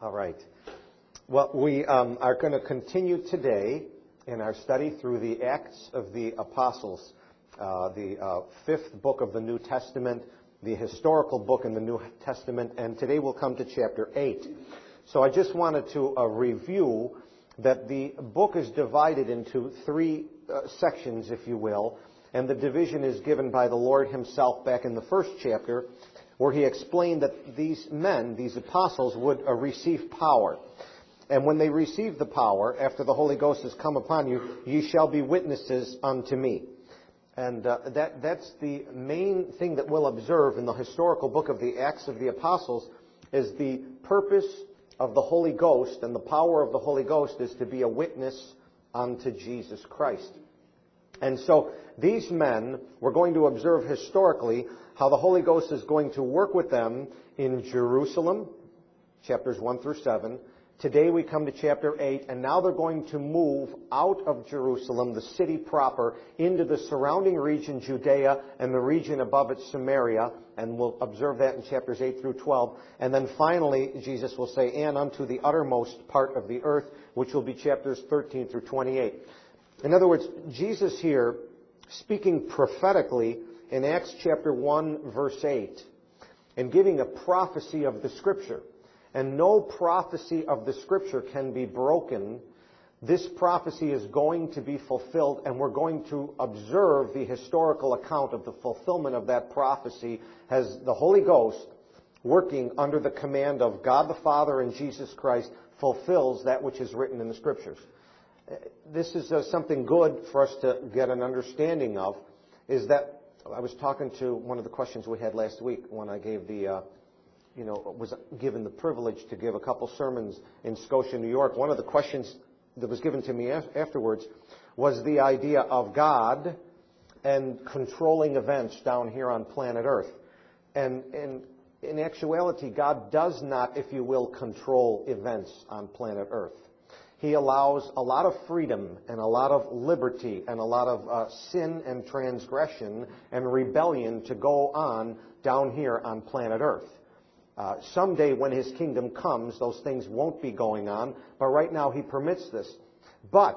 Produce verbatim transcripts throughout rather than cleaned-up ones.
All right. Well, we um, are going to continue today in our study through the Acts of the Apostles, uh, the uh, fifth book of the New Testament, the historical book in the New Testament, and today we'll come to chapter eight. So I just wanted to uh, review that the book is divided into three uh, sections, if you will, and the division is given by the Lord himself back in the first chapter, where he explained that these men, these apostles, would uh, receive power. And when they receive the power, after the Holy Ghost has come upon you, ye shall be witnesses unto me. And uh, that, that's the main thing that we'll observe in the historical book of the Acts of the Apostles, is the purpose of the Holy Ghost, and the power of the Holy Ghost is to be a witness unto Jesus Christ. And so these men, we're going to observe historically how the Holy Ghost is going to work with them in Jerusalem, chapters one through seven. Today we come to chapter eight, and now they're going to move out of Jerusalem, the city proper, into the surrounding region, Judea, and the region above it, Samaria, and we'll observe that in chapters eight through twelve. And then finally, Jesus will say, and unto the uttermost part of the earth, which will be chapters thirteen through twenty-eight. In other words, Jesus here, speaking prophetically in Acts chapter one, verse eight, and giving a prophecy of the Scripture. And no prophecy of the Scripture can be broken. This prophecy is going to be fulfilled, and we're going to observe the historical account of the fulfillment of that prophecy as the Holy Ghost, working under the command of God the Father and Jesus Christ, fulfills that which is written in the Scriptures. This is uh, something good for us to get an understanding of, is that I was talking to one of the questions we had last week when I gave the, uh, you know, was given the privilege to give a couple sermons in Scotia, New York. One of the questions that was given to me afterwards was the idea of God and controlling events down here on planet Earth. And, and in actuality, God does not, if you will, control events on planet Earth. He allows a lot of freedom and a lot of liberty and a lot of uh, sin and transgression and rebellion to go on down here on planet Earth. Uh, someday when His kingdom comes, those things won't be going on, but right now He permits this. But,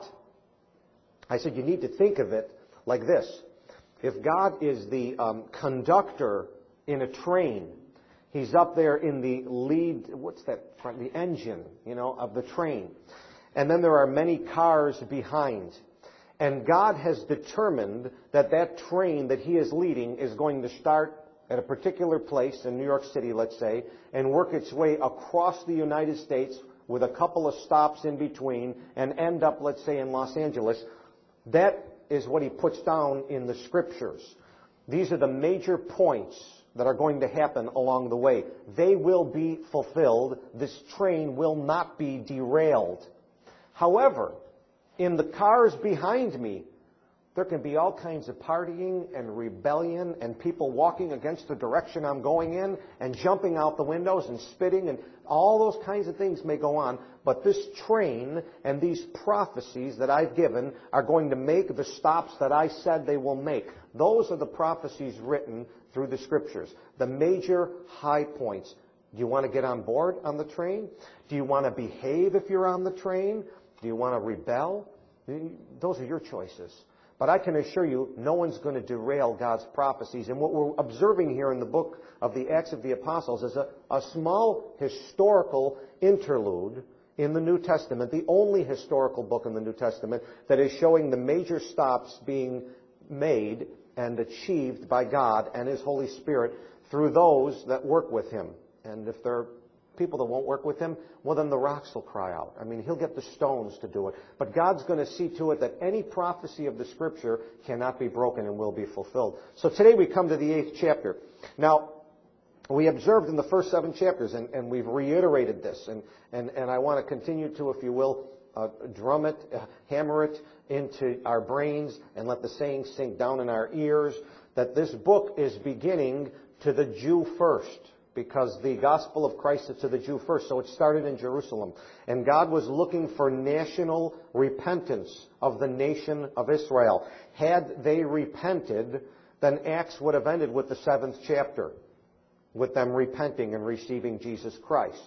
I said you need to think of it like this. If God is the um, conductor in a train, He's up there in the lead, what's that, front, the engine, you know, of the train. And then there are many cars behind. And God has determined that that train that He is leading is going to start at a particular place in New York City, let's say, and work its way across the United States with a couple of stops in between and end up, let's say, in Los Angeles. That is what He puts down in the Scriptures. These are the major points that are going to happen along the way. They will be fulfilled. This train will not be derailed. However, in the cars behind me, there can be all kinds of partying and rebellion and people walking against the direction I'm going in and jumping out the windows and spitting, and all those kinds of things may go on. But this train and these prophecies that I've given are going to make the stops that I said they will make. Those are the prophecies written through the Scriptures, the major high points. Do you want to get on board on the train? Do you want to behave if you're on the train? Do you want to rebel? Those are your choices. But I can assure you, no one's going to derail God's prophecies. And what we're observing here in the book of the Acts of the Apostles is a, a small historical interlude in the New Testament, the only historical book in the New Testament that is showing the major stops being made and achieved by God and His Holy Spirit through those that work with Him. And if they're people that won't work with Him, well, then the rocks will cry out. I mean, He'll get the stones to do it. But God's going to see to it that any prophecy of the Scripture cannot be broken and will be fulfilled. So today we come to the eighth chapter. Now, we observed in the first seven chapters, and, and we've reiterated this, and, and, and I want to continue to, if you will, uh, drum it, uh, hammer it into our brains, and let the saying sink down in our ears, that this book is beginning to the Jew first. Because the gospel of Christ is to the Jew first. So it started in Jerusalem. And God was looking for national repentance of the nation of Israel. Had they repented, then Acts would have ended with the seventh chapter, with them repenting and receiving Jesus Christ.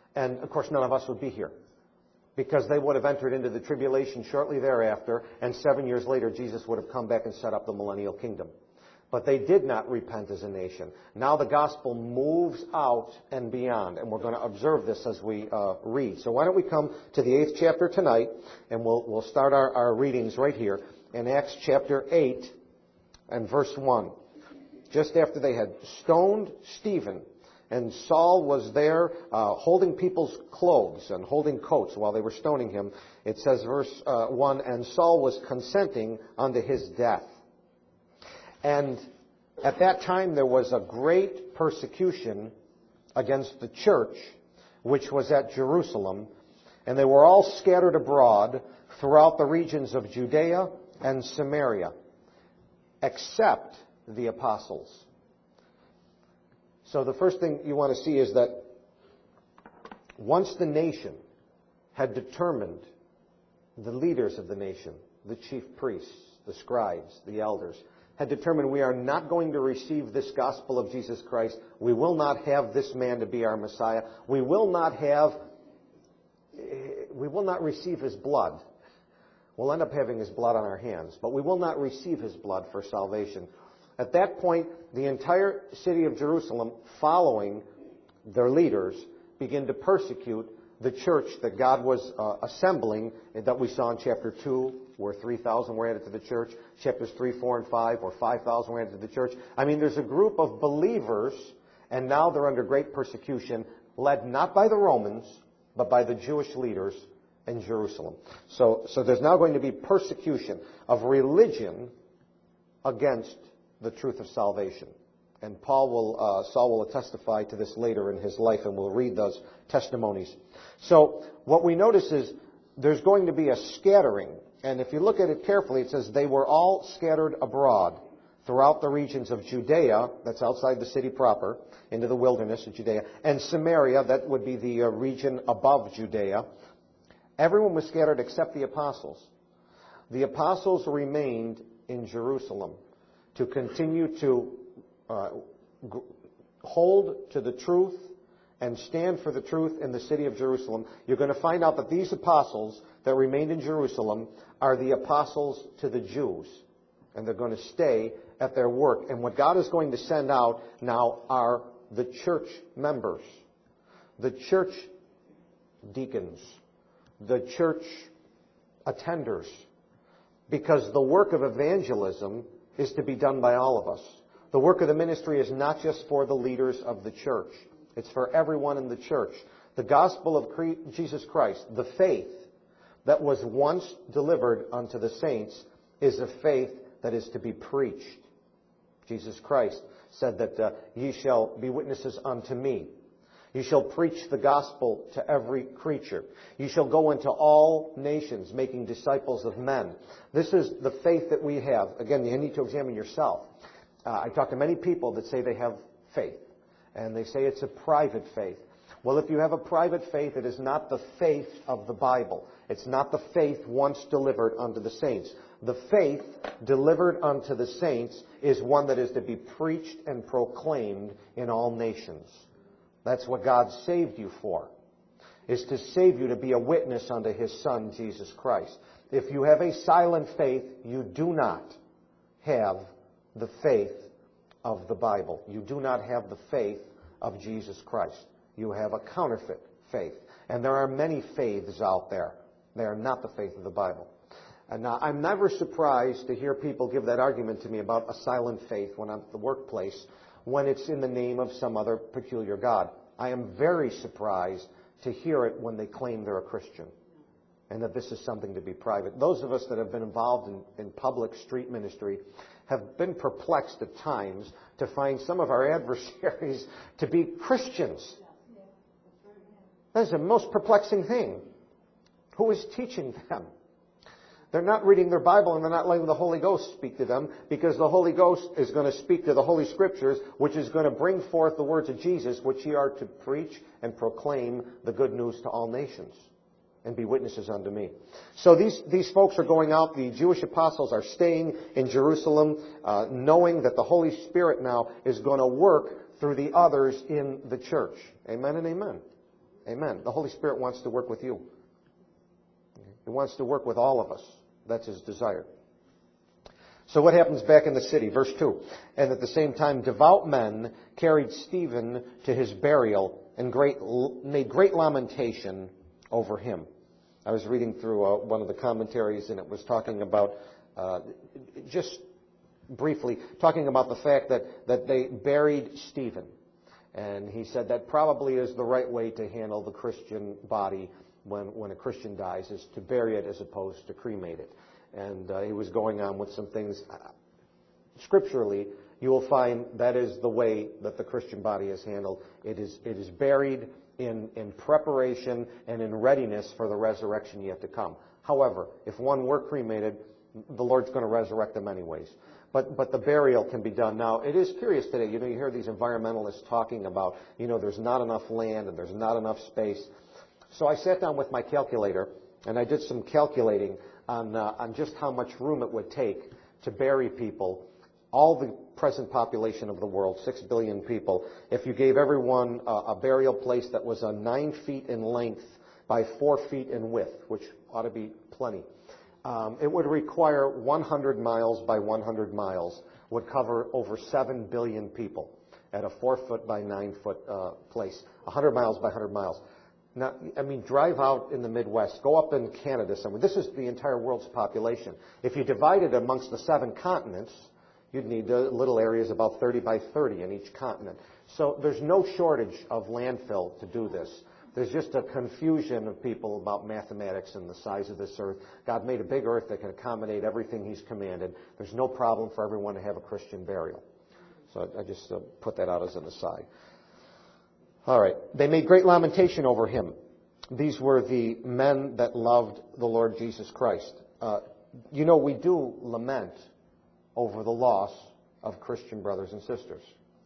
And, of course, none of us would be here, because they would have entered into the tribulation shortly thereafter, and seven years later, Jesus would have come back and set up the millennial kingdom. But they did not repent as a nation. Now the gospel moves out and beyond, and we're going to observe this as we uh, read. So why don't we come to the eighth chapter tonight, and we'll, we'll start our, our readings right here in Acts chapter eight and verse one. Just after they had stoned Stephen, and Saul was there uh, holding people's clothes and holding coats while they were stoning him, it says verse uh, one, and Saul was consenting unto his death. And at that time there was a great persecution against the church, which was at Jerusalem, and they were all scattered abroad throughout the regions of Judea and Samaria, except the apostles. So the first thing you want to see is that once the nation had determined, the leaders of the nation, the chief priests, the scribes, the elders, had determined we are not going to receive this gospel of Jesus Christ. We will not have this man to be our Messiah. We will not have, we will not receive his blood. We'll end up having his blood on our hands, but we will not receive his blood for salvation. At that point, the entire city of Jerusalem, following their leaders, began to persecute the church that God was uh, assembling, that we saw in chapter two, where three thousand were added to the church, chapters three, four, and five, where five thousand were added to the church. I mean, there's a group of believers, and now they're under great persecution, led not by the Romans, but by the Jewish leaders in Jerusalem. So, so there's now going to be persecution of religion against the truth of salvation. And Paul will, uh, Saul will testify to this later in his life, and we'll read those testimonies. So what we notice is there's going to be a scattering. And if you look at it carefully, it says they were all scattered abroad throughout the regions of Judea, that's outside the city proper, into the wilderness of Judea, and Samaria, that would be the uh, region above Judea. Everyone was scattered except the apostles. The apostles remained in Jerusalem to continue to uh, g- hold to the truth and stand for the truth in the city of Jerusalem. You're going to find out that these apostles that remained in Jerusalem are the apostles to the Jews. And they're going to stay at their work. And what God is going to send out now are the church members, the church deacons, the church attenders. Because the work of evangelism is to be done by all of us. The work of the ministry is not just for the leaders of the church. It's for everyone in the church. The gospel of Jesus Christ, the faith that was once delivered unto the saints, is a faith that is to be preached. Jesus Christ said that uh, ye shall be witnesses unto me. You shall preach the gospel to every creature. You shall go into all nations, making disciples of men. This is the faith that we have. Again, you need to examine yourself. Uh, I talk to many people that say they have faith, and they say it's a private faith. Well, if you have a private faith, it is not the faith of the Bible. It's not the faith once delivered unto the saints. The faith delivered unto the saints is one that is to be preached and proclaimed in all nations. That's what God saved you for, is to save you to be a witness unto His Son, Jesus Christ. If you have a silent faith, you do not have the faith of the Bible. You do not have the faith of Jesus Christ. You have a counterfeit faith. And there are many faiths out there. They are not the faith of the Bible. And now, I'm never surprised to hear people give that argument to me about a silent faith when I'm at the workplace, when it's in the name of some other peculiar God. I am very surprised to hear it when they claim they're a Christian and that this is something to be private. Those of us that have been involved in, in public street ministry have been perplexed at times to find some of our adversaries to be Christians. That is the most perplexing thing. Who is teaching them? They're not reading their Bible, and they're not letting the Holy Ghost speak to them, because the Holy Ghost is going to speak to the Holy Scriptures, which is going to bring forth the words of Jesus, which ye are to preach and proclaim the good news to all nations and be witnesses unto me. So these, these folks are going out. The Jewish apostles are staying in Jerusalem, uh, knowing that the Holy Spirit now is going to work through the others in the church. Amen and amen. Amen. The Holy Spirit wants to work with you. He wants to work with all of us. That's His desire. So what happens back in the city? Verse two. And at the same time, devout men carried Stephen to his burial and great, made great lamentation over him. I was reading through uh, one of the commentaries, and it was talking about, uh, just briefly, talking about the fact that, that they buried Stephen. And he said that probably is the right way to handle the Christian body when, when a Christian dies, is to bury it as opposed to cremate it. And uh, he was going on with some things. Scripturally, you will find that is the way that the Christian body is handled. It is, it is buried in, in preparation and in readiness for the resurrection yet to come. However, if one were cremated, the Lord's going to resurrect them anyways. But but the burial can be done. Now, it is curious today. You know, you hear these environmentalists talking about, you know, there's not enough land and there's not enough space. So I sat down with my calculator and I did some calculating on uh, on just how much room it would take to bury people, all the present population of the world, six billion people. If you gave everyone a, a burial place that was a nine feet in length by four feet in width, which ought to be plenty. Um, it would require one hundred miles by one hundred miles, would cover over seven billion people at a four foot by nine foot uh, place, one hundred miles by one hundred miles. Now, I mean, drive out in the Midwest, go up in Canada somewhere. This is the entire world's population. If you divide it amongst the seven continents, you'd need uh, little areas about thirty by thirty in each continent. So there's no shortage of landfill to do this. There's just a confusion of people about mathematics and the size of this earth. God made a big earth that can accommodate everything He's commanded. There's no problem for everyone to have a Christian burial. So I just uh, put that out as an aside. All right. They made great lamentation over him. These were the men that loved the Lord Jesus Christ. Uh, you know, we do lament over the loss of Christian brothers and sisters.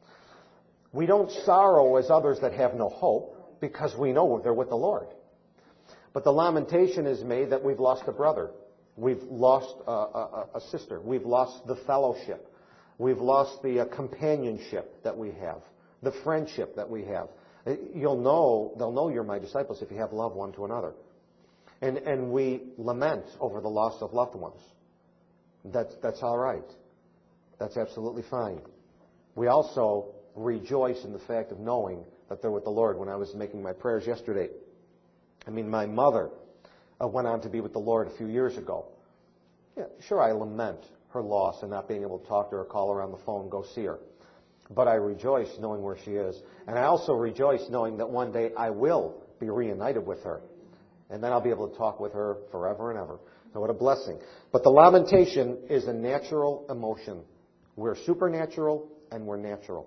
We don't sorrow as others that have no hope, because we know they're with the Lord. But the lamentation is made that we've lost a brother. We've lost a, a, a sister. We've lost the fellowship. We've lost the uh, companionship that we have, the friendship that we have. You'll know, they'll know you're my disciples if you have love one to another. And, and we lament over the loss of loved ones. That's, that's all right. That's absolutely fine. We also rejoice in the fact of knowing that they're with the Lord. When I was making my prayers yesterday, I mean, my mother uh, went on to be with the Lord a few years ago. Yeah, sure, I lament her loss and not being able to talk to her, call her on the phone, go see her. But I rejoice knowing where she is. And I also rejoice knowing that one day I will be reunited with her. And then I'll be able to talk with her forever and ever. So what a blessing. But the lamentation is a natural emotion. We're supernatural and we're natural.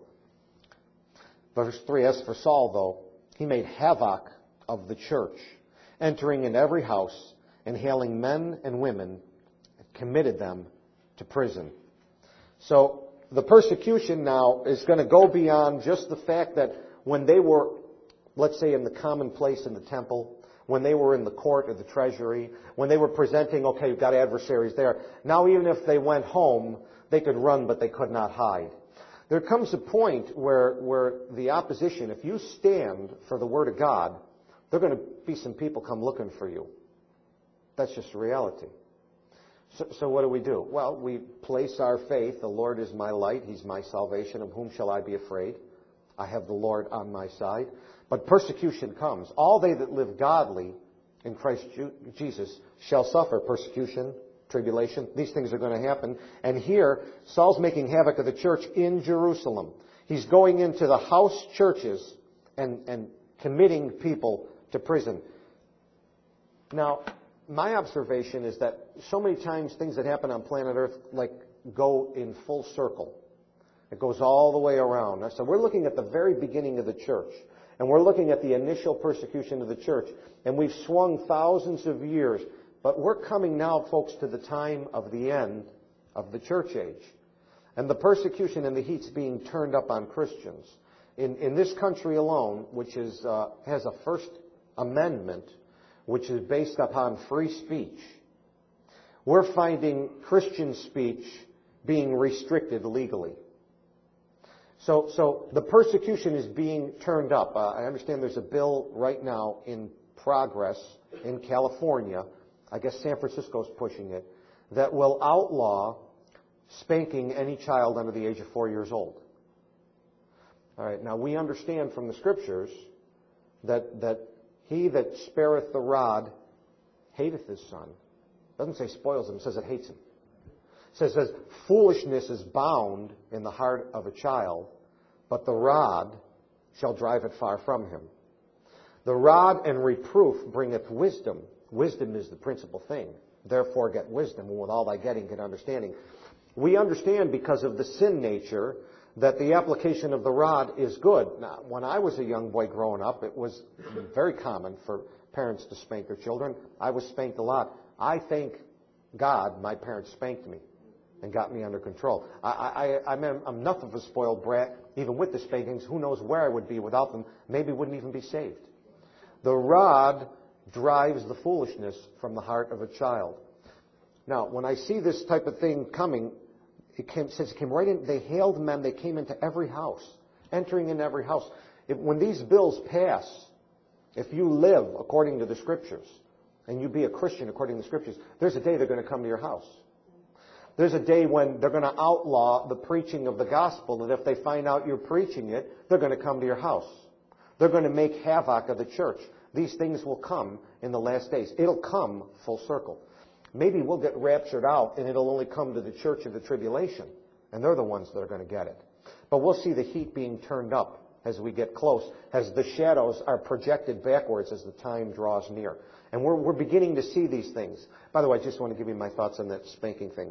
Verse three, as for Saul, though, he made havoc of the church, entering in every house and hailing men and women, committed them to prison. So the persecution now is going to go beyond just the fact that when they were, let's say, in the common place in the temple, when they were in the court or the treasury, when they were presenting, okay, you've got adversaries there. Now even if they went home, they could run, but they could not hide. There comes a point where, where the opposition, if you stand for the Word of God, there are going to be some people come looking for you. That's just a reality. So, so what do we do? Well, we place our faith. The Lord is my light. He's my salvation. Of whom shall I be afraid? I have the Lord on my side. But persecution comes. All they that live godly in Christ Jesus shall suffer persecution, tribulation. These things are going to happen. And here, Saul's making havoc of the church in Jerusalem. He's going into the house churches and, and committing people to prison. Now, my observation is that so many times things that happen on planet Earth like go in full circle. It goes all the way around. So we're looking at the very beginning of the church. And we're looking at the initial persecution of the church. And we've swung thousands of years. But we're coming now, folks, to the time of the end of the church age. And the persecution and the heat's being turned up on Christians. In, in this country alone, which is, uh, has a First Amendment, which is based upon free speech, we're finding Christian speech being restricted legally. So, so the persecution is being turned up. Uh, I understand there's a bill right now in progress in California, I guess San Francisco's pushing it, that will outlaw spanking any child under the age of four years old. All right, now we understand from the Scriptures that, that he that spareth the rod hateth his son. It doesn't say spoils him, it says it hates him. It says, says foolishness is bound in the heart of a child, but the rod shall drive it far from him. The rod and reproof bringeth wisdom. Wisdom is the principal thing. Therefore get wisdom, and with all thy getting get understanding. We understand because of the sin nature that the application of the rod is good. Now, when I was a young boy growing up, it was very common for parents to spank their children. I was spanked a lot. I thank God my parents spanked me and got me under control. I, I, I mean, I'm nothing of a spoiled brat. Even with the spankings, who knows where I would be without them. Maybe wouldn't even be saved. The rod drives the foolishness from the heart of a child. Now, when I see this type of thing coming, it came, since it came right in, they hailed men, they came into every house, entering in every house. If, when these bills pass, if you live according to the Scriptures, and you be a Christian according to the Scriptures, there's a day they're going to come to your house. There's a day when they're going to outlaw the preaching of the gospel, and if they find out you're preaching it, they're going to come to your house. They're going to make havoc of the church. These things will come in the last days. It'll come full circle. Maybe we'll get raptured out, and it'll only come to the church of the tribulation, and they're the ones that are going to get it. But we'll see the heat being turned up as we get close, as the shadows are projected backwards as the time draws near. And we're, we're beginning to see these things. By the way, I just want to give you my thoughts on that spanking thing.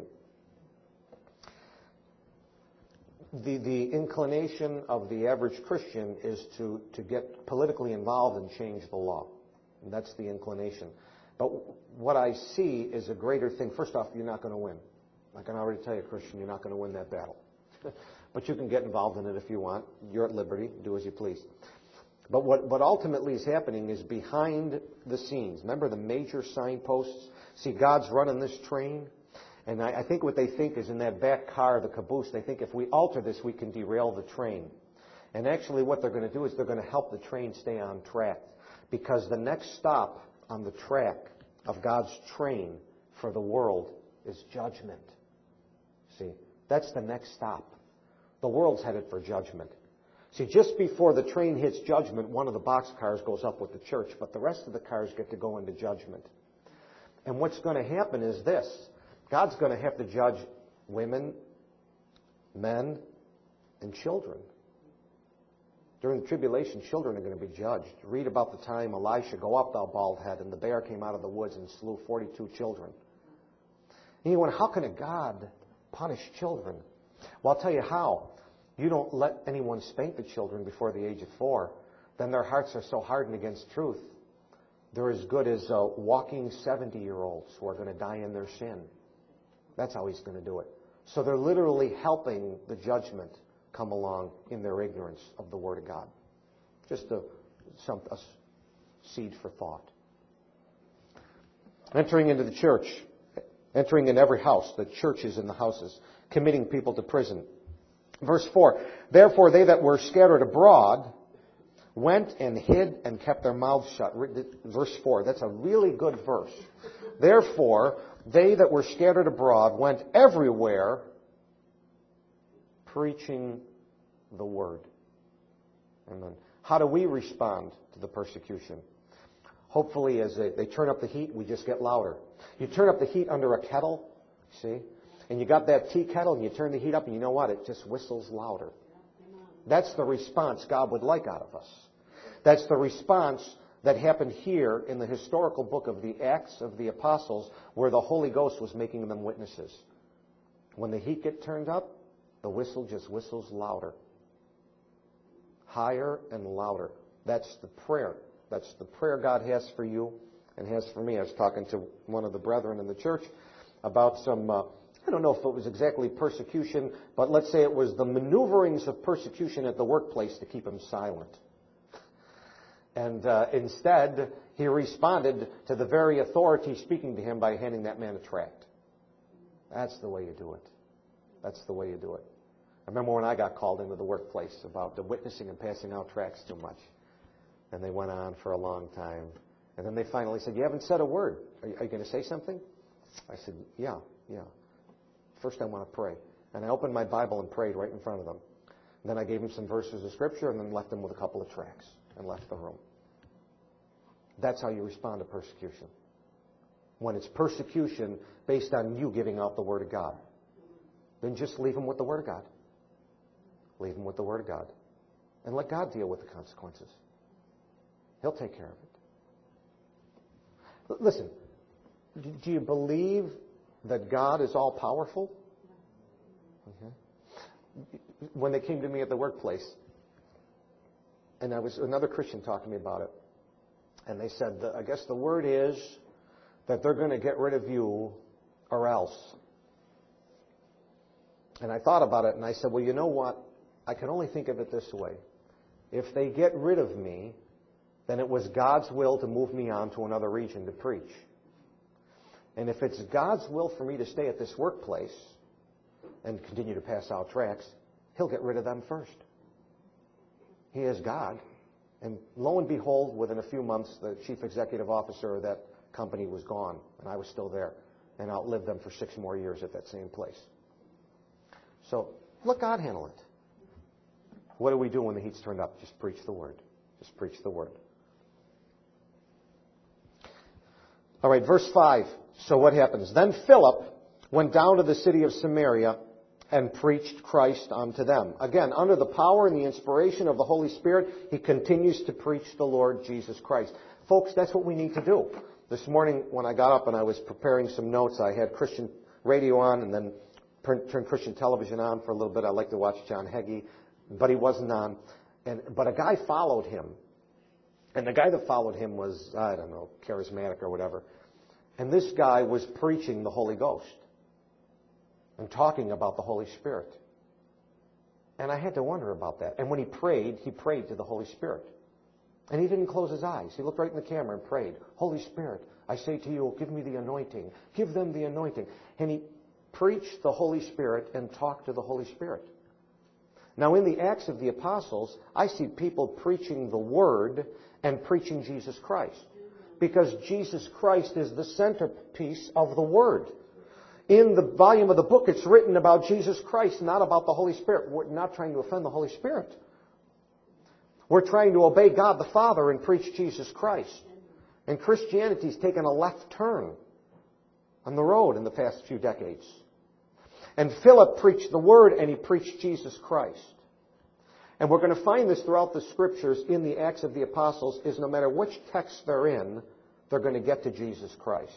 The, the inclination of the average Christian is to, to get politically involved and change the law. And that's the inclination. But what I see is a greater thing. First off, you're not going to win. I can already tell you, Christian, you're not going to win that battle. But you can get involved in it if you want. You're at liberty. Do as you please. But what, what ultimately is happening is behind the scenes. Remember the major signposts? See, God's running this train. And I, I think what they think is in that back car, the caboose, they think if we alter this, we can derail the train. And actually what they're going to do is they're going to help the train stay on track. Because the next stop on the track of God's train for the world is judgment. See, that's the next stop. The world's headed for judgment. See, just before the train hits judgment, one of the boxcars goes up with the church, but the rest of the cars get to go into judgment. And what's going to happen is this. God's going to have to judge women, men, and children. During the tribulation, children are going to be judged. Read about the time Elisha, go up thou bald head, and the bear came out of the woods and slew forty-two children. And you wonder, how can a God punish children? Well, I'll tell you how. You don't let anyone spank the children before the age of four. Then their hearts are so hardened against truth. They're as good as uh, walking seventy-year-olds who are going to die in their sin. That's how he's going to do it. So they're literally helping the judgment come along in their ignorance of the Word of God. Just a, some, a seed for thought. Entering into the church. Entering in every house, the churches in the houses. Committing people to prison. Verse four, therefore they that were scattered abroad went and hid and kept their mouths shut. Verse four, that's a really good verse. Therefore, they that were scattered abroad went everywhere preaching the word. Amen. How do we respond to the persecution? Hopefully, as they, they turn up the heat, we just get louder. You turn up the heat under a kettle, see? And you got that tea kettle, and you turn the heat up, and you know what? It just whistles louder. That's the response God would like out of us. That's the response that happened here in the historical book of the Acts of the Apostles, where the Holy Ghost was making them witnesses. When the heat gets turned up, the whistle just whistles louder. Higher and louder. That's the prayer. That's the prayer God has for you and has for me. I was talking to one of the brethren in the church about some, uh, I don't know if it was exactly persecution, but let's say it was the maneuverings of persecution at the workplace to keep him silent. And uh, instead, he responded to the very authority speaking to him by handing that man a tract. That's the way you do it. That's the way you do it. I remember when I got called into the workplace about the witnessing and passing out tracts too much. And they went on for a long time. And then they finally said, you haven't said a word. Are you, are you going to say something? I said, yeah, yeah. First I want to pray. And I opened my Bible and prayed right in front of them. And then I gave them some verses of Scripture and then left them with a couple of tracts and left the room. That's how you respond to persecution. When it's persecution based on you giving out the Word of God, then just leave them with the Word of God. Leave them with the Word of God. And let God deal with the consequences. He'll take care of it. L- listen, do you believe that God is all-powerful? Okay. When they came to me at the workplace, and I was another Christian talking to me about it, and they said, I guess the word is that they're going to get rid of you or else. And I thought about it, and I said, well, you know what? I can only think of it this way. If they get rid of me, then it was God's will to move me on to another region to preach. And if it's God's will for me to stay at this workplace and continue to pass out tracts, He'll get rid of them first. He is God. And lo and behold, within a few months, the chief executive officer of that company was gone, and I was still there, and outlived them for six more years at that same place. So let God handle it. What do we do when the heat's turned up? Just preach the Word. Just preach the Word. All right, verse five. So what happens? Then Philip went down to the city of Samaria and preached Christ unto them. Again, under the power and the inspiration of the Holy Spirit, he continues to preach the Lord Jesus Christ. Folks, that's what we need to do. This morning when I got up and I was preparing some notes, I had Christian radio on and then turned Christian television on for a little bit. I like to watch John Hagee, but he wasn't on. And But a guy followed him. And the guy that followed him was, I don't know, charismatic or whatever. And this guy was preaching the Holy Ghost and talking about the Holy Spirit. And I had to wonder about that. And when he prayed, he prayed to the Holy Spirit. And he didn't close his eyes. He looked right in the camera and prayed, Holy Spirit, I say to you, give me the anointing. Give them the anointing. And he preached the Holy Spirit and talked to the Holy Spirit. Now in the Acts of the Apostles, I see people preaching the Word and preaching Jesus Christ. Because Jesus Christ is the centerpiece of the Word. In the volume of the book, it's written about Jesus Christ, not about the Holy Spirit. We're not trying to offend the Holy Spirit. We're trying to obey God the Father and preach Jesus Christ. And Christianity's taken a left turn on the road in the past few decades. And Philip preached the Word and he preached Jesus Christ. And we're going to find this throughout the Scriptures in the Acts of the Apostles, is no matter which text they're in, they're going to get to Jesus Christ.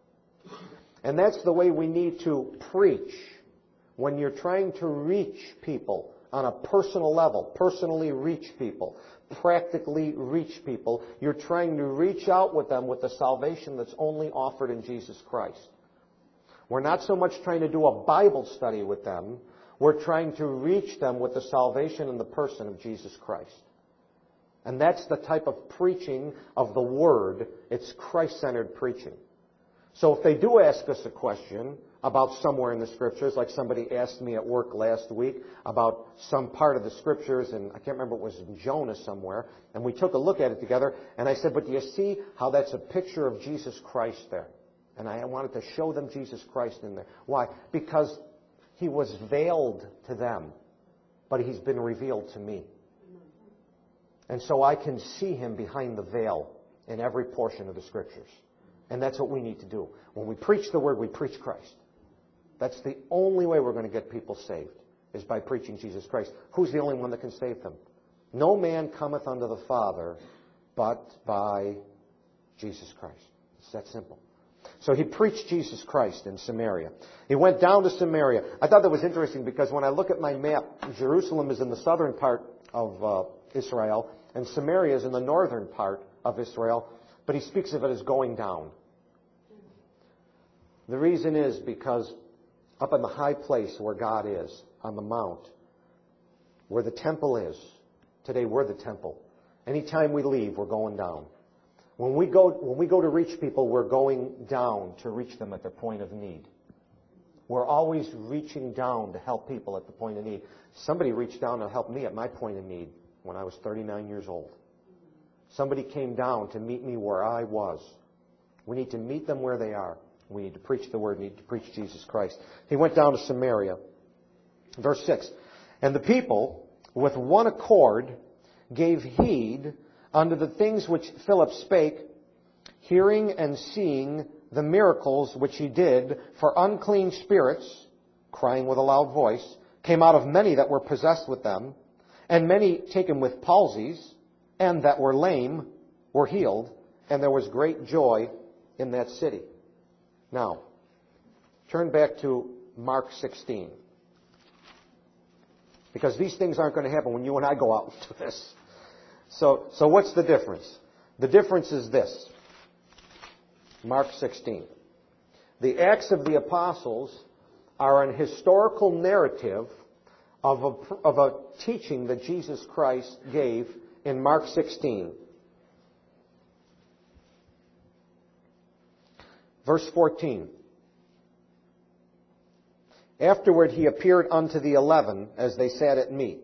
And that's the way we need to preach when you're trying to reach people on a personal level, personally reach people, practically reach people. You're trying to reach out with them with the salvation that's only offered in Jesus Christ. We're not so much trying to do a Bible study with them. We're trying to reach them with the salvation in the person of Jesus Christ. And that's the type of preaching of the Word. It's Christ-centered preaching. So if they do ask us a question about somewhere in the Scriptures, like somebody asked me at work last week about some part of the Scriptures, and I can't remember, it was in Jonah somewhere, and we took a look at it together, and I said, but do you see how that's a picture of Jesus Christ there? And I wanted to show them Jesus Christ in there. Why? Because He was veiled to them, but He's been revealed to me. And so I can see Him behind the veil in every portion of the Scriptures. And that's what we need to do. When we preach the Word, we preach Christ. That's the only way we're going to get people saved, is by preaching Jesus Christ. Who's the only one that can save them? No man cometh unto the Father but by Jesus Christ. It's that simple. So he preached Jesus Christ in Samaria. He went down to Samaria. I thought that was interesting because when I look at my map, Jerusalem is in the southern part of uh, Israel, and Samaria is in the northern part of Israel, but he speaks of it as going down. The reason is because up in the high place where God is, on the mount, where the temple is, today we're the temple. Anytime we leave, we're going down. When we go, when we go to reach people, we're going down to reach them at their point of need. We're always reaching down to help people at the point of need. Somebody reached down to help me at my point of need when I was thirty-nine years old. Somebody came down to meet me where I was. We need to meet them where they are. We need to preach the word. We need to preach Jesus Christ. He went down to Samaria. Verse six. And the people, with one accord, gave heed unto the things which Philip spake, hearing and seeing the miracles which he did. For unclean spirits, crying with a loud voice, came out of many that were possessed with them, and many taken with palsies, and that were lame were healed, and there was great joy in that city. Now, turn back to Mark sixteen. Because these things aren't going to happen when you and I go out and do this. So, so what's the difference? The difference is this. Mark sixteen. The Acts of the Apostles are an historical narrative of a, of a teaching that Jesus Christ gave in Mark sixteen. Verse fourteen. Afterward he appeared unto the eleven as they sat at meat,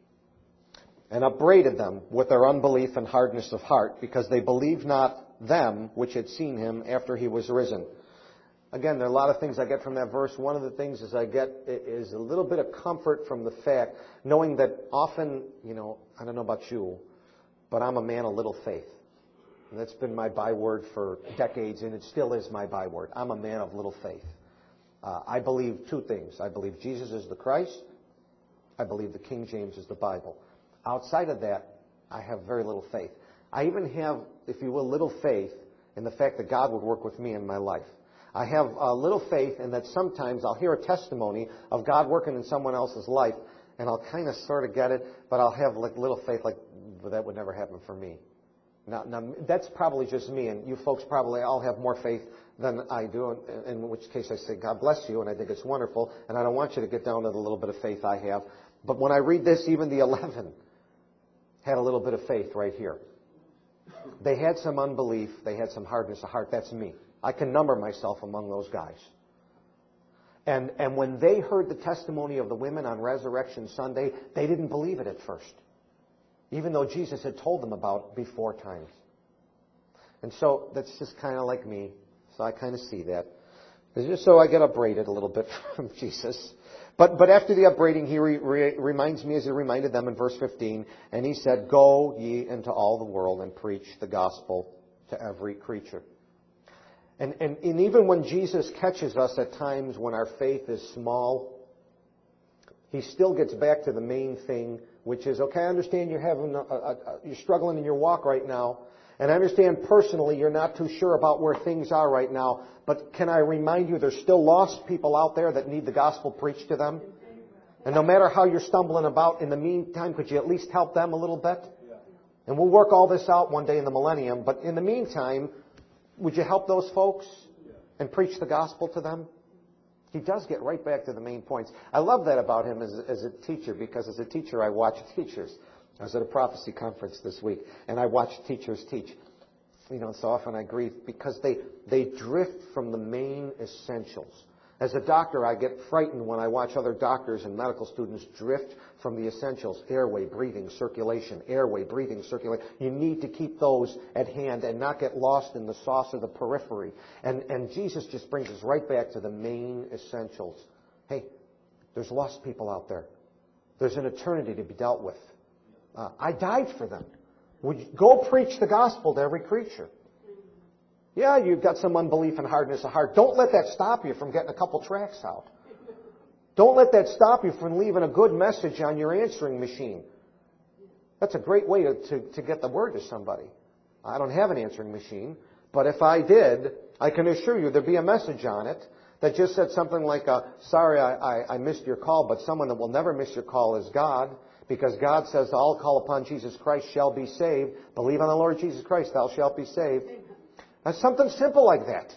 and upbraided them with their unbelief and hardness of heart, because they believed not them which had seen him after he was risen. Again, there are a lot of things I get from that verse. One of the things is I get is a little bit of comfort from the fact, knowing that often, you know, I don't know about you, but I'm a man of little faith. And that's been my byword for decades, and it still is my byword. I'm a man of little faith. Uh, I believe two things. I believe Jesus is the Christ. I believe the King James is the Bible. Outside of that, I have very little faith. I even have, if you will, little faith in the fact that God would work with me in my life. I have a little faith in that sometimes I'll hear a testimony of God working in someone else's life, and I'll kind of sort of get it, but I'll have like little faith like, well, that would never happen for me. Now, now, that's probably just me, and you folks probably all have more faith than I do, in, in which case I say, God bless you, and I think it's wonderful, and I don't want you to get down to the little bit of faith I have. But when I read this, even the eleven had a little bit of faith right here. They had some unbelief. They had some hardness of heart. That's me. I can number myself among those guys. And, and when they heard the testimony of the women on Resurrection Sunday, they didn't believe it at first, even though Jesus had told them about it before times. And so that's just kind of like me. So I kind of see that. It's just so I get upbraided a little bit from Jesus. But but after the upbraiding, he re, re, reminds me, as he reminded them in verse fifteen, and he said, Go ye into all the world and preach the gospel to every creature. And, and, and even when Jesus catches us at times when our faith is small, he still gets back to the main thing, which is, okay, I understand you're having a, a, a, you're struggling in your walk right now, and I understand personally you're not too sure about where things are right now, but can I remind you there's still lost people out there that need the gospel preached to them? And no matter how you're stumbling about, in the meantime, could you at least help them a little bit? And we'll work all this out one day in the millennium, but in the meantime, would you help those folks and preach the gospel to them? He does get right back to the main points. I love that about him as, as a teacher, because as a teacher I watch teachers. I was at a prophecy conference this week, and I watched teachers teach. You know, so often I grieve because they, they drift from the main essentials. As a doctor, I get frightened when I watch other doctors and medical students drift from the essentials. Airway, breathing, circulation. Airway, breathing, circulation. You need to keep those at hand and not get lost in the sauce of the periphery. And, and Jesus just brings us right back to the main essentials. Hey, there's lost people out there. There's an eternity to be dealt with. Uh, I died for them. Would you go preach the gospel to every creature? Yeah, you've got some unbelief and hardness of heart. Don't let that stop you from getting a couple tracts out. Don't let that stop you from leaving a good message on your answering machine. That's a great way to, to, to get the word to somebody. I don't have an answering machine, but if I did, I can assure you there'd be a message on it that just said something like, uh, sorry, I, I, I missed your call, but someone that will never miss your call is God, because God says, all call upon Jesus Christ shall be saved. Believe on the Lord Jesus Christ, thou shalt be saved. That's something simple like that.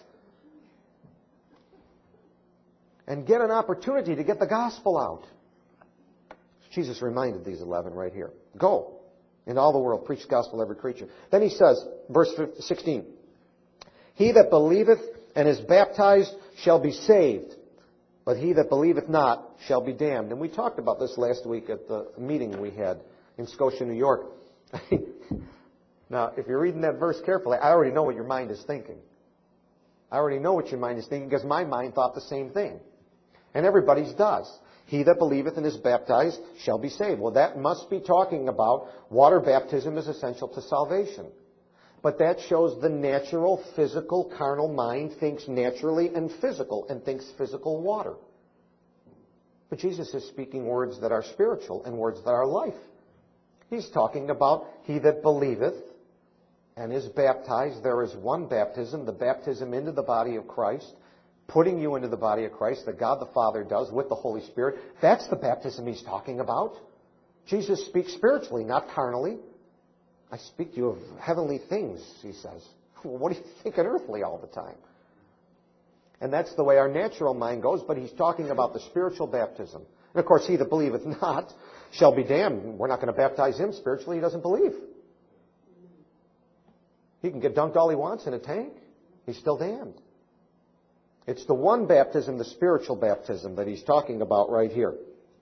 And get an opportunity to get the gospel out. Jesus reminded these eleven right here. Go into all the world, preach the gospel to every creature. Then he says, verse sixteen, He that believeth and is baptized shall be saved, But he that believeth not shall be damned. And we talked about this last week at the meeting we had in Scotia, New York. Now, if you're reading that verse carefully, I already know what your mind is thinking. I already know what your mind is thinking because my mind thought the same thing. And everybody's does. He that believeth and is baptized shall be saved. Well, that must be talking about water baptism is essential to salvation. But that shows the natural, physical, carnal mind thinks naturally and physical and thinks physical water. But Jesus is speaking words that are spiritual and words that are life. He's talking about he that believeth and is baptized. There is one baptism, the baptism into the body of Christ, putting you into the body of Christ that God the Father does with the Holy Spirit. That's the baptism he's talking about. Jesus speaks spiritually, not carnally. I speak to you of heavenly things, he says. Well, what do you think of earthly all the time? And that's the way our natural mind goes, but he's talking about the spiritual baptism. And of course, he that believeth not shall be damned. We're not going to baptize him spiritually. He doesn't believe. He can get dunked all he wants in a tank. He's still damned. It's the one baptism, the spiritual baptism, that he's talking about right here.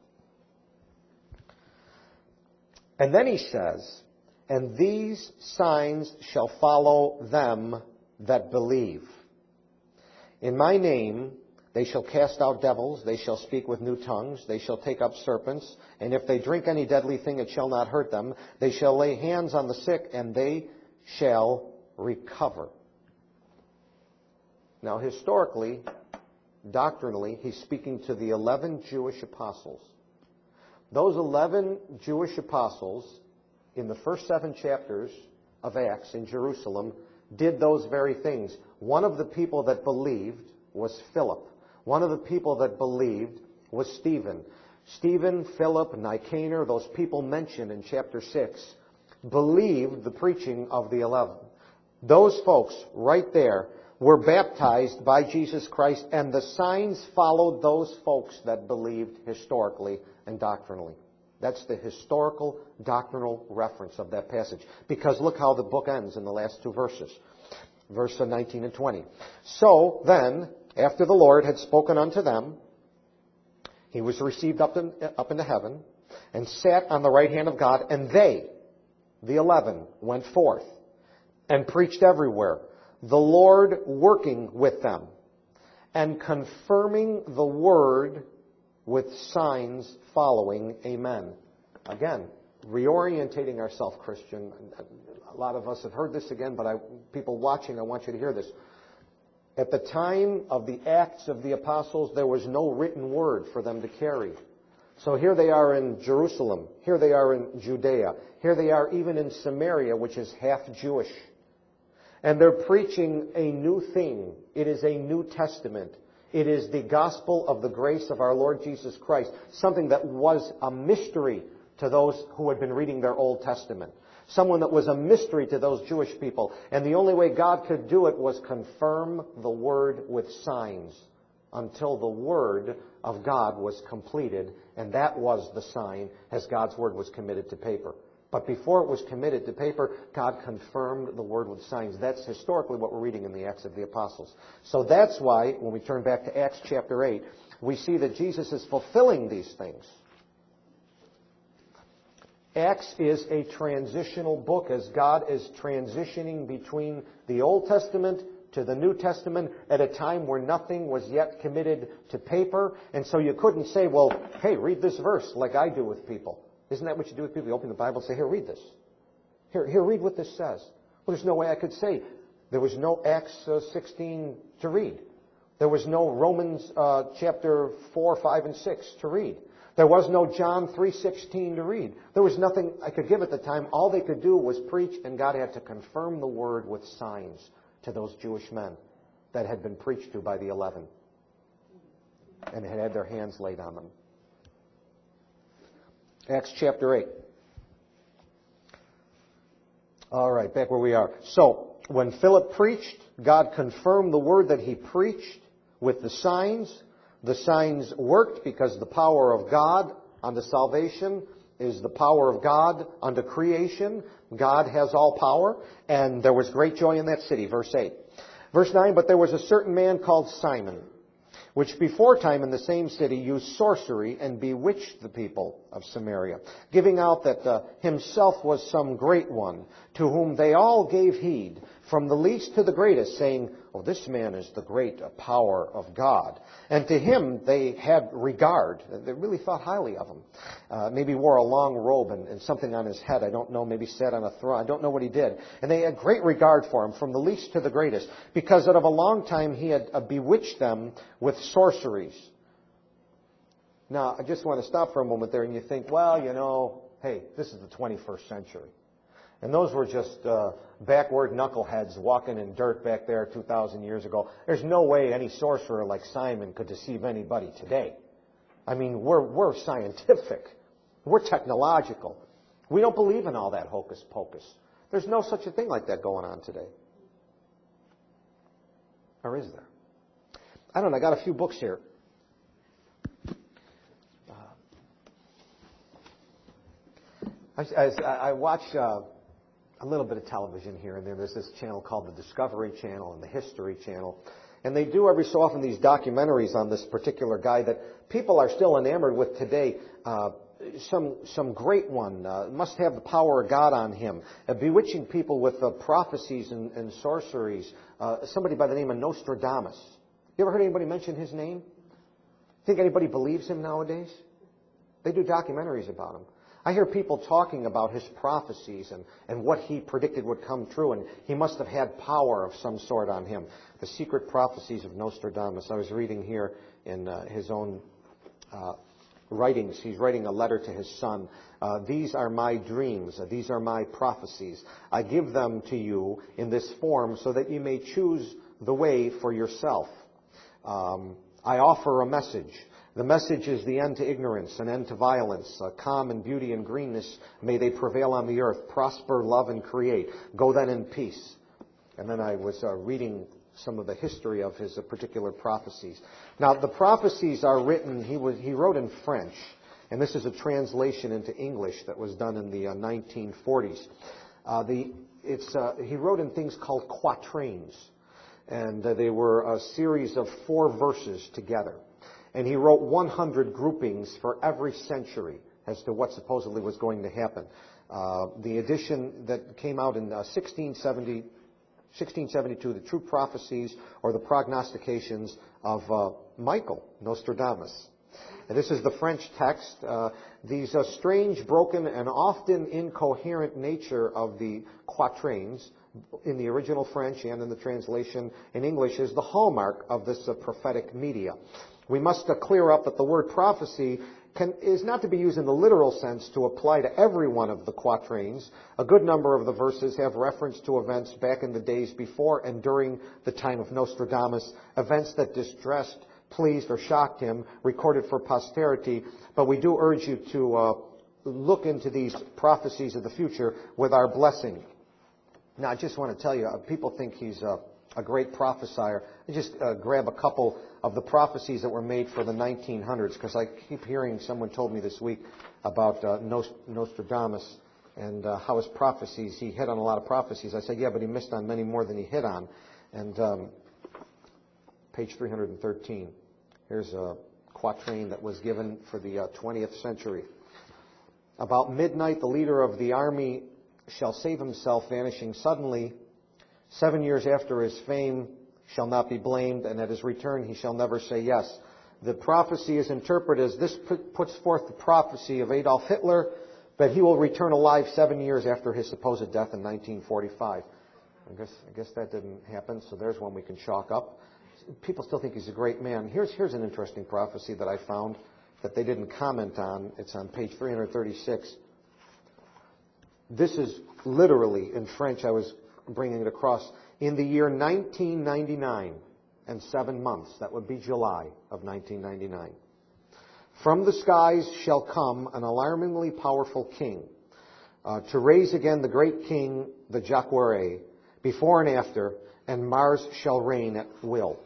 And then he says, and these signs shall follow them that believe. In my name they shall cast out devils, they shall speak with new tongues, they shall take up serpents, and if they drink any deadly thing, it shall not hurt them. They shall lay hands on the sick, and they shall recover. Now, historically, doctrinally, he's speaking to the eleven Jewish apostles. Those eleven Jewish apostles, in the first seven chapters of Acts in Jerusalem, did those very things. One of the people that believed was Philip. One of the people that believed was Stephen. Stephen, Philip, Nicanor, those people mentioned in chapter six, believed the preaching of the eleven. Those folks right there were baptized by Jesus Christ, and the signs followed those folks that believed historically and doctrinally. That's the historical, doctrinal reference of that passage. Because look how the book ends in the last two verses. Verse nineteen and twenty. So then, after the Lord had spoken unto them, he was received up, in, up into heaven, and sat on the right hand of God, and they, the eleven, went forth and preached everywhere, the Lord working with them, and confirming the word with signs following. Amen. Again, reorientating ourselves, Christian. A lot of us have heard this again, but I, people watching, I want you to hear this. At the time of the Acts of the Apostles, there was no written word for them to carry. So here they are in Jerusalem. Here they are in Judea. Here they are even in Samaria, which is half Jewish. And they're preaching a new thing. It is a New Testament. It is the gospel of the grace of our Lord Jesus Christ, something that was a mystery to those who had been reading their Old Testament. Someone that was a mystery to those Jewish people. And the only way God could do it was confirm the word with signs until the word of God was completed. And that was the sign as God's word was committed to paper. But before it was committed to paper, God confirmed the word with signs. That's historically what we're reading in the Acts of the Apostles. So that's why, when we turn back to Acts chapter eight, we see that Jesus is fulfilling these things. Acts is a transitional book as God is transitioning between the Old Testament to the New Testament at a time where nothing was yet committed to paper. And so you couldn't say, well, hey, read this verse like I do with people. Isn't that what you do with people? You open the Bible and say, here, read this. Here, here, read what this says. Well, there's no way I could say. There was no Acts uh, sixteen to read. There was no Romans uh, chapter four, five, and six to read. There was no John three sixteen to read. There was nothing I could give at the time. All they could do was preach, and God had to confirm the word with signs to those Jewish men that had been preached to by the eleven and had had their hands laid on them. Acts chapter eight. All right, back where we are. So, when Philip preached, God confirmed the word that he preached with the signs. The signs worked because the power of God unto salvation is the power of God unto creation. God has all power, and there was great joy in that city. Verse eight. Verse nine, but there was a certain man called Simon, which before time in the same city used sorcery and bewitched the people of Samaria, giving out that uh, himself was some great one, to whom they all gave heed, from the least to the greatest, saying, "Oh, this man is the great power of God." And to him they had regard. They really thought highly of him. Uh, maybe wore a long robe and, and something on his head. I don't know. Maybe sat on a throne. I don't know what he did. And they had great regard for him, from the least to the greatest, because out of a long time he had uh, bewitched them with sorceries. Now, I just want to stop for a moment there, and you think, well, you know, hey, this is the twenty-first century. And those were just uh, backward knuckleheads walking in dirt back there two thousand years ago. There's no way any sorcerer like Simon could deceive anybody today. I mean, we're, we're scientific. We're technological. We don't believe in all that hocus pocus. There's no such a thing like that going on today. Or is there? I don't know. I got a few books here. Uh, I, I, I watch... Uh, a little bit of television here and there. There's this channel called the Discovery Channel and the History Channel. And they do every so often these documentaries on this particular guy that people are still enamored with today. Uh, some some great one, uh, must have the power of God on him, uh, bewitching people with uh, prophecies and, and sorceries. Uh, somebody by the name of Nostradamus. You ever heard anybody mention his name? Think anybody believes him nowadays? They do documentaries about him. I hear people talking about his prophecies and, and what he predicted would come true, and he must have had power of some sort on him. The secret prophecies of Nostradamus. I was reading here in uh, his own uh, writings. He's writing a letter to his son. Uh, these are my dreams. Uh, these are my prophecies. I give them to you in this form so that you may choose the way for yourself. Um, I offer a message. The message is the end to ignorance, an end to violence, uh, calm and beauty and greenness. May they prevail on the earth, prosper, love, and create. Go then in peace. And then I was uh, reading some of the history of his uh, particular prophecies. Now, the prophecies are written, he, was, he wrote in French, and this is a translation into English that was done in the uh, nineteen forties. Uh, the, it's, uh, he wrote in things called quatrains, and uh, they were a series of four verses together. And he wrote one hundred groupings for every century as to what supposedly was going to happen. Uh, the edition that came out in uh, sixteen seventy, sixteen seventy-two, the True Prophecies or the Prognostications of uh, Michael Nostradamus. And this is the French text. Uh, these uh, strange, broken, and often incoherent nature of the quatrains in the original French and in the translation in English is the hallmark of this uh, prophetic media. We must uh, clear up that the word prophecy can, is not to be used in the literal sense to apply to every one of the quatrains. A good number of the verses have reference to events back in the days before and during the time of Nostradamus, events that distressed, pleased, or shocked him, recorded for posterity. But we do urge you to uh, look into these prophecies of the future with our blessing. Now, I just want to tell you, uh, people think he's uh, a great prophesier. I just uh, grab a couple of the prophecies that were made for the nineteen hundreds, because I keep hearing, someone told me this week about uh, Nostradamus and uh, how his prophecies, he hit on a lot of prophecies. I said, yeah, but he missed on many more than he hit on. And um, page three hundred thirteen, here's a quatrain that was given for the uh, twentieth century. About midnight, the leader of the army shall save himself, vanishing suddenly. Seven years after his fame shall not be blamed, and at his return he shall never say yes. The prophecy is interpreted as this puts forth the prophecy of Adolf Hitler, that he will return alive seven years after his supposed death in nineteen forty-five. I guess, I guess that didn't happen, so there's one we can chalk up. People still think he's a great man. Here's, here's an interesting prophecy that I found that they didn't comment on. It's on page three hundred thirty-six. This is literally, in French, I was bringing it across, in the year nineteen ninety-nine and seven months, that would be July of nineteen ninety-nine, from the skies shall come an alarmingly powerful king, uh, to raise again the great king, the Jacquerie, before and after, and Mars shall reign at will.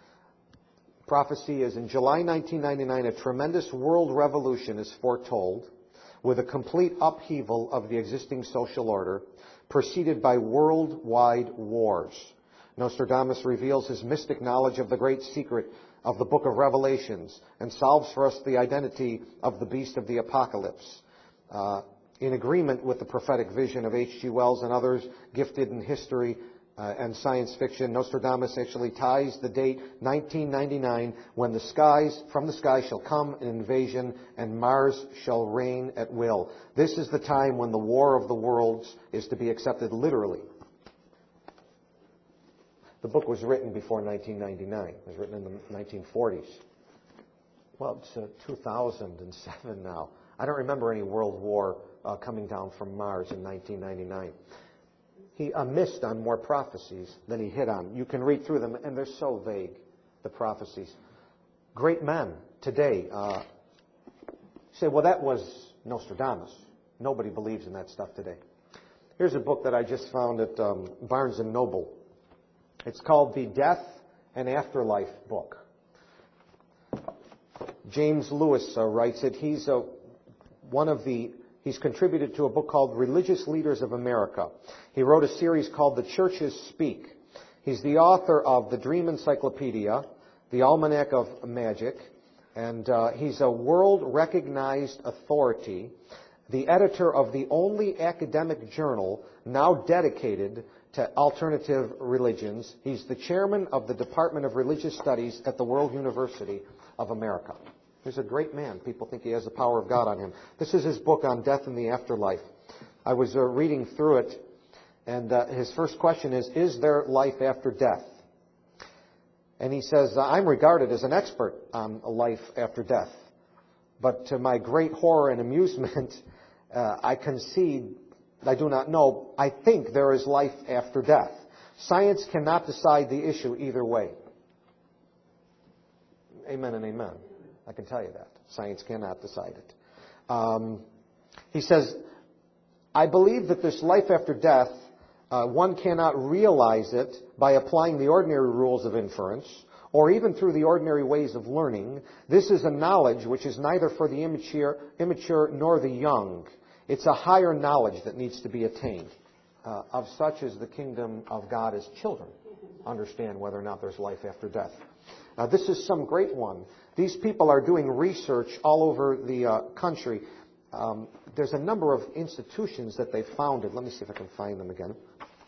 Prophecy is in July nineteen ninety-nine, a tremendous world revolution is foretold, with a complete upheaval of the existing social order, preceded by worldwide wars. Nostradamus reveals his mystic knowledge of the great secret of the book of Revelations and solves for us the identity of the beast of the apocalypse. Uh, in agreement with the prophetic vision of H G Wells and others gifted in history uh, and science fiction, Nostradamus actually ties the date nineteen ninety-nine, when the skies, from the sky shall come an invasion and Mars shall reign at will. This is the time when the war of the worlds is to be accepted literally. The book was written before nineteen ninety-nine. It was written in the nineteen forties. Well, it's uh, two thousand seven now. I don't remember any world war uh, coming down from Mars in nineteen ninety-nine. He uh, missed on more prophecies than he hit on. You can read through them, and they're so vague, the prophecies. Great men today uh, say, well, that was Nostradamus. Nobody believes in that stuff today. Here's a book that I just found at um, Barnes and Noble. It's called The Death and Afterlife Book. James Lewis uh, writes it. He's uh, one of the, he's contributed to a book called Religious Leaders of America. He wrote a series called The Churches Speak. He's the author of the Dream Encyclopedia, the Almanac of Magic, and uh, he's a world-recognized authority, the editor of the only academic journal now dedicated to alternative religions. He's the chairman of the Department of Religious Studies at the World University of America. He's a great man. People think he has the power of God on him. This is his book on death and the afterlife. I was uh, reading through it, and uh, his first question is, is there life after death? And he says, I'm regarded as an expert on life after death. But to my great horror and amusement, uh, I concede, I do not know, I think there is life after death. Science cannot decide the issue either way. Amen and amen. I can tell you that. Science cannot decide it. Um, he says, I believe that this life after death, uh, one cannot realize it by applying the ordinary rules of inference, or even through the ordinary ways of learning. This is a knowledge which is neither for the immature, immature nor the young. It's a higher knowledge that needs to be attained. Uh, of such as the kingdom of God as children understand whether or not there's life after death. Now, this is some great one. These people are doing research all over the uh, country. Um, there's a number of institutions that they've founded. Let me see if I can find them again.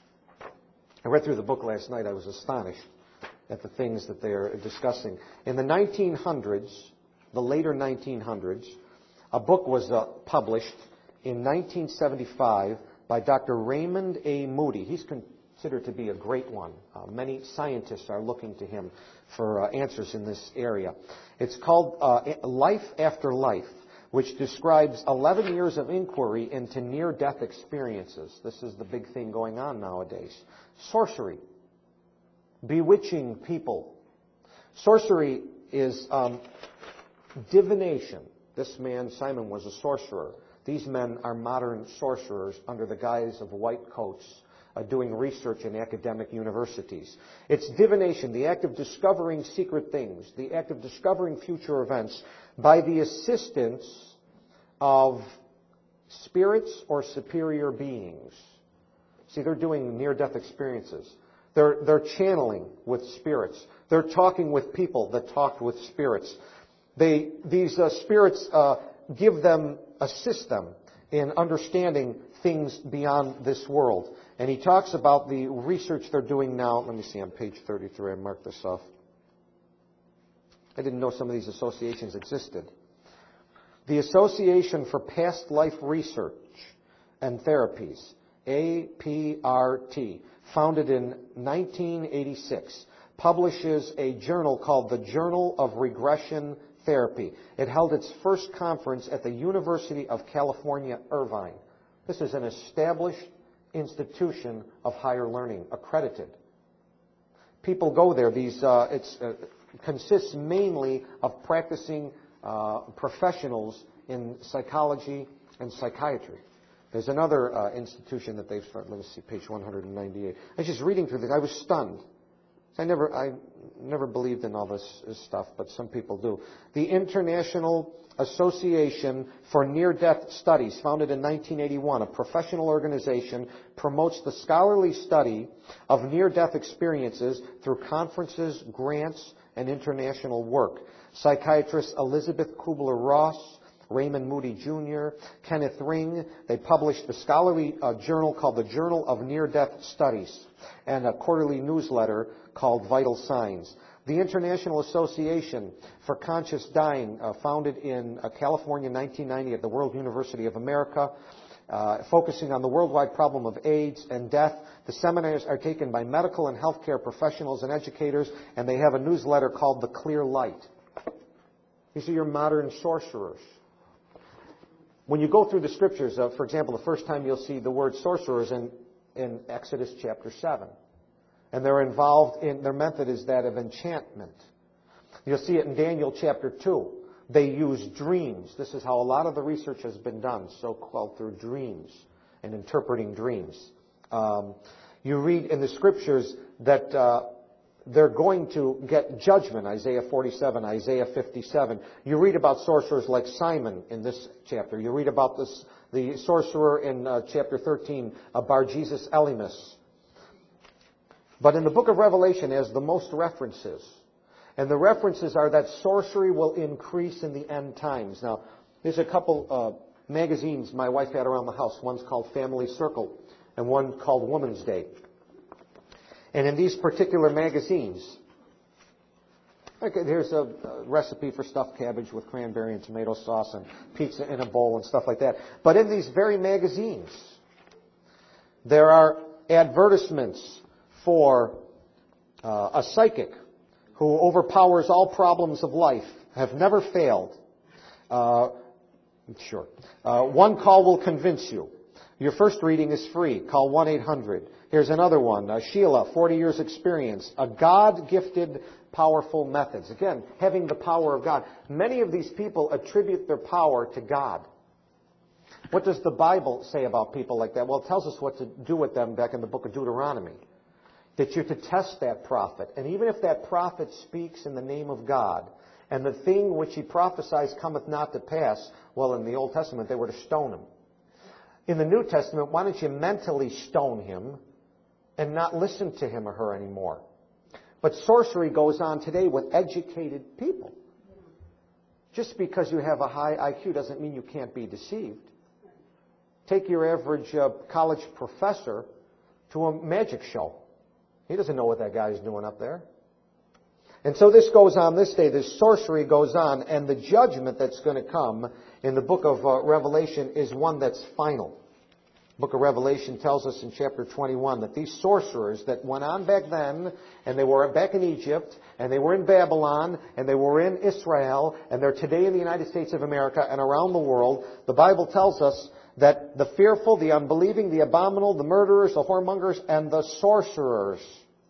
I read through the book last night. I was astonished at the things that they're discussing. In the nineteen hundreds, the later nineteen hundreds, a book was uh, published in nineteen seventy-five by Doctor Raymond A. Moody. He's considered to be a great one. Uh, many scientists are looking to him for uh, answers in this area. It's called uh, Life After Life, which describes eleven years of inquiry into near-death experiences. This is the big thing going on nowadays. Sorcery. Bewitching people. Sorcery is um, divination. This man, Simon, was a sorcerer. These men are modern sorcerers under the guise of white coats, uh, doing research in academic universities. It's divination, the act of discovering secret things, the act of discovering future events by the assistance of spirits or superior beings. See, they're doing near-death experiences. They're, they're channeling with spirits. They're talking with people that talked with spirits. They, these uh, spirits uh, give them, assist them in understanding things beyond this world. And he talks about the research they're doing now. Let me see, on page thirty-three, I marked this off. I didn't know some of these associations existed. The Association for Past Life Research and Therapies, A P R T, founded in nineteen eighty-six, publishes a journal called the Journal of Regression Therapy. It held its first conference at the University of California, Irvine. This is an established institution of higher learning, accredited. People go there. These uh, it's, uh, consists mainly of practicing uh, professionals in psychology and psychiatry. There's another uh, institution that they've started. Let me see, page one hundred ninety-eight. I was just reading through this. I was stunned. I never, I never believed in all this, this stuff, but some people do. The International Association for Near-Death Studies, founded in nineteen eighty-one, a professional organization, promotes the scholarly study of near-death experiences through conferences, grants, and international work. Psychiatrists Elizabeth Kubler-Ross, Raymond Moody Junior, Kenneth Ring, they published a scholarly uh, journal called the Journal of Near-Death Studies and a quarterly newsletter called Vital Signs. The International Association for Conscious Dying, uh, founded in uh, California in nineteen ninety at the World University of America, uh, focusing on the worldwide problem of AIDS and death. The seminars are taken by medical and healthcare professionals and educators, and they have a newsletter called The Clear Light. These are your modern sorcerers. When you go through the scriptures, uh, for example, the first time you'll see the word sorcerers in, in Exodus chapter seven. And they're involved in, their method is that of enchantment. You'll see it in Daniel chapter two. They use dreams. This is how a lot of the research has been done, so-called through dreams and interpreting dreams. Um, you read in the scriptures that uh, they're going to get judgment, Isaiah forty-seven, Isaiah fifty-seven. You read about sorcerers like Simon in this chapter. You read about this, the sorcerer in uh, chapter thirteen, uh, Bar-Jesus Elymas. But in the book of Revelation, it has the most references. And the references are that sorcery will increase in the end times. Now, there's a couple uh, magazines my wife had around the house. One's called Family Circle, and one called Woman's Day. And in these particular magazines, okay, here's a, a recipe for stuffed cabbage with cranberry and tomato sauce and pizza in a bowl and stuff like that. But in these very magazines, there are advertisements for uh, a psychic who overpowers all problems of life, have never failed. Uh, sure. Uh, one call will convince you. Your first reading is free. Call one eight hundred. Here's another one. Uh, Sheila, forty years experience. A God-gifted, powerful methods. Again, having the power of God. Many of these people attribute their power to God. What does the Bible say about people like that? Well, it tells us what to do with them back in the book of Deuteronomy. That you're to test that prophet. And even if that prophet speaks in the name of God, and the thing which he prophesies cometh not to pass, well, in the Old Testament, they were to stone him. In the New Testament, why don't you mentally stone him and not listen to him or her anymore? But sorcery goes on today with educated people. Just because you have a high I Q doesn't mean you can't be deceived. Take your average uh, college professor to a magic show. He doesn't know what that guy's doing up there. And so this goes on this day. This sorcery goes on. And the judgment that's going to come in the book of uh, Revelation is one that's final. The book of Revelation tells us in chapter twenty-one that these sorcerers that went on back then, and they were back in Egypt, and they were in Babylon, and they were in Israel, and they're today in the United States of America and around the world. The Bible tells us that the fearful, the unbelieving, the abominable, the murderers, the whoremongers, and the sorcerers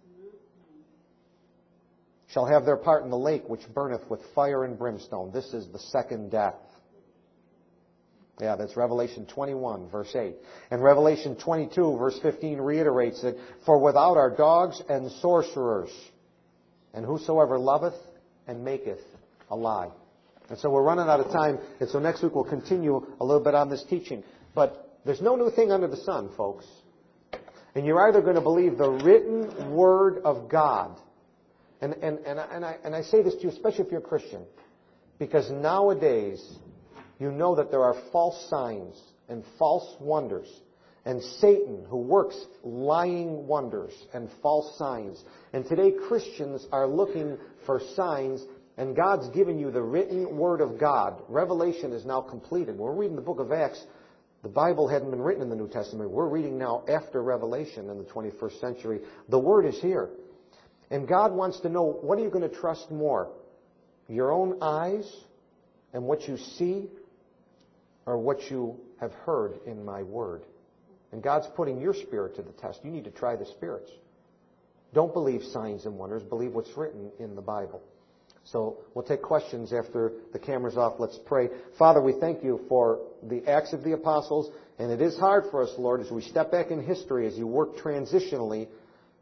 shall have their part in the lake which burneth with fire and brimstone. This is the second death. Yeah, that's Revelation twenty-one, verse eight. And Revelation twenty-two, verse fifteen reiterates it, for without are dogs and sorcerers, and whosoever loveth and maketh a lie. And so we're running out of time, and so next week we'll continue a little bit on this teaching. But there's no new thing under the sun, folks. And you're either going to believe the written Word of God. And, and, and, I, and, I, and I say this to you, especially if you're a Christian, because nowadays you know that there are false signs and false wonders. And Satan, who works lying wonders and false signs. And today Christians are looking for signs, and God's given you the written Word of God. Revelation is now completed. We're reading the book of Acts. The Bible hadn't been written in the New Testament. We're reading now after Revelation in the twenty-first century. The Word is here. And God wants to know, what are you going to trust more? Your own eyes and what you see, or what you have heard in my Word? And God's putting your spirit to the test. You need to try the spirits. Don't believe signs and wonders. Believe what's written in the Bible. So we'll take questions after the camera's off. Let's pray. Father, we thank you for the Acts of the Apostles. And it is hard for us, Lord, as we step back in history, as you work transitionally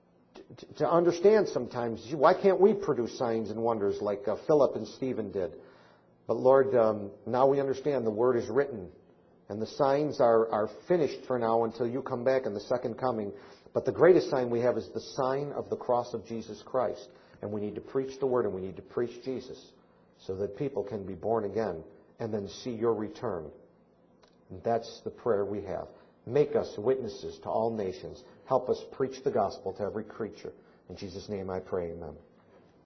to, to understand sometimes, why can't we produce signs and wonders like uh, Philip and Stephen did? But Lord, um, now we understand the Word is written, and the signs are, are finished for now until you come back in the second coming. But the greatest sign we have is the sign of the cross of Jesus Christ. And we need to preach the Word, and we need to preach Jesus so that people can be born again and then see your return. And that's the prayer we have. Make us witnesses to all nations. Help us preach the gospel to every creature. In Jesus' name I pray, amen.